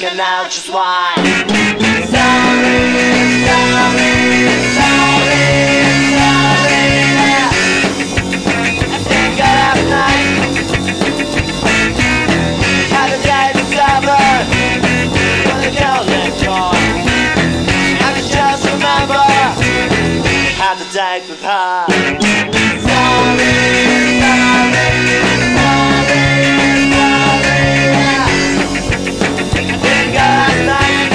thinking out just why. Sorry, sorry, sorry, sorry. I think last night had a day discovered when the girl next door. I can just remember had a date with her. Sorry, sorry, sorry, sorry. I think last night.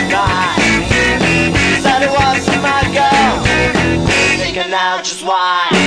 Now just why.